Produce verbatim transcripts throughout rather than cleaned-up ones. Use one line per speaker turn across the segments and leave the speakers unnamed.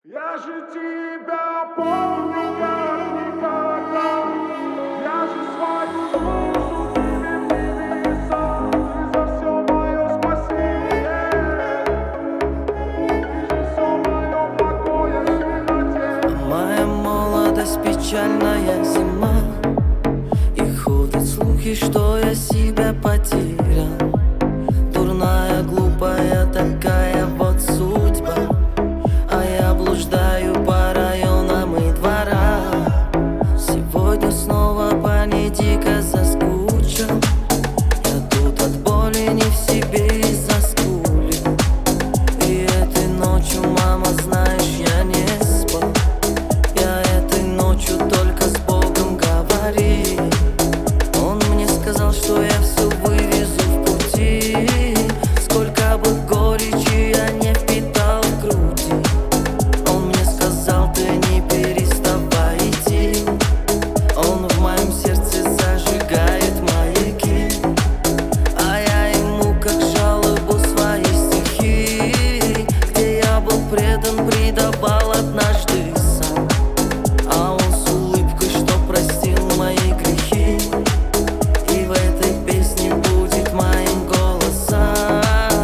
Я же тебя помню как никогда. Я же свою душу тебе в небеса. Ты за все мое спасение. Ты же все мое покой в темноте.
Моя молодость, печальная зима. И ходят слухи, что я себя потерял. Дурная, глупая такая вот судьба. А я блуждаю по районам и дворам. Сегодня снова по ней дико заскучил. Я тут от боли не в себе и заскулил. И этой ночью, мама, знаешь, я не спал. Я этой ночью только с Богом говорил. Он мне сказал, что я все вывезу в пути. Сколько бы горечи я не впитал в груди. Он мне сказал, ты не переставай идти. Он в моем сердце зажигает маяки. А я ему как жалобу свои стихи, где я был предан, предавал однажды сам. А он с улыбкой, что простил мои грехи. И в этой песне будет моим голосом.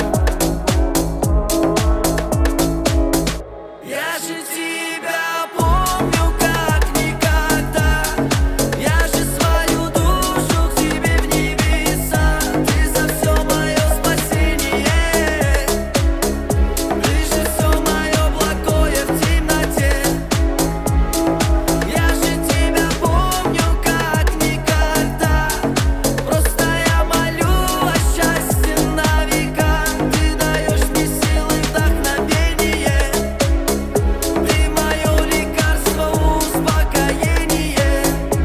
Я же тебя помню как никогда. Я же свою душу к тебе в небеса. Ты за все мое спасение. Ты же все мое благое в темноте. Я же тебя помню как никогда. Просто я молю о счастье на века. Ты даешь мне силы и вдохновение. Ты мое лекарство, успокоение.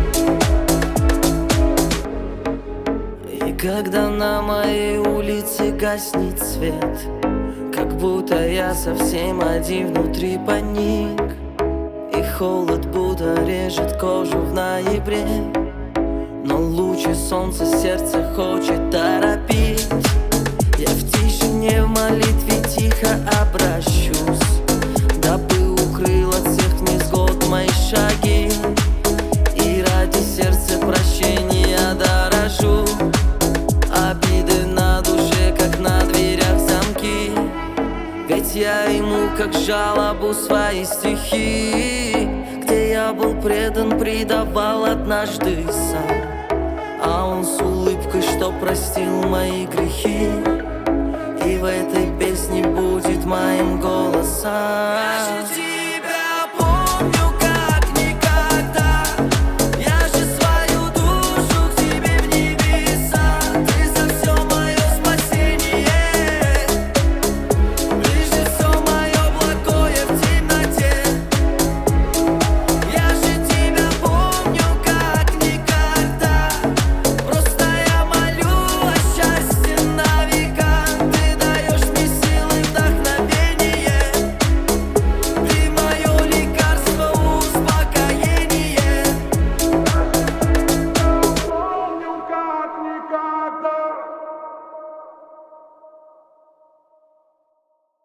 И когда на моей улице гаснет свет, как будто я совсем один внутри паник. И холод будто режет кожу в ноябре. Но лучи солнца сердце хочет торопить. Я в тишине в молитве тихо обращусь, дабы укрыл от всех невзгод мои шаги. И ради сердца прощения дорожу. Обиды на душе, как на дверях замки. Ведь я ему как жалобу свои стихи, где я был предан, предавал однажды сам. А он с улыбкой, что простил мои грехи. И в этой песне будет моим голосом.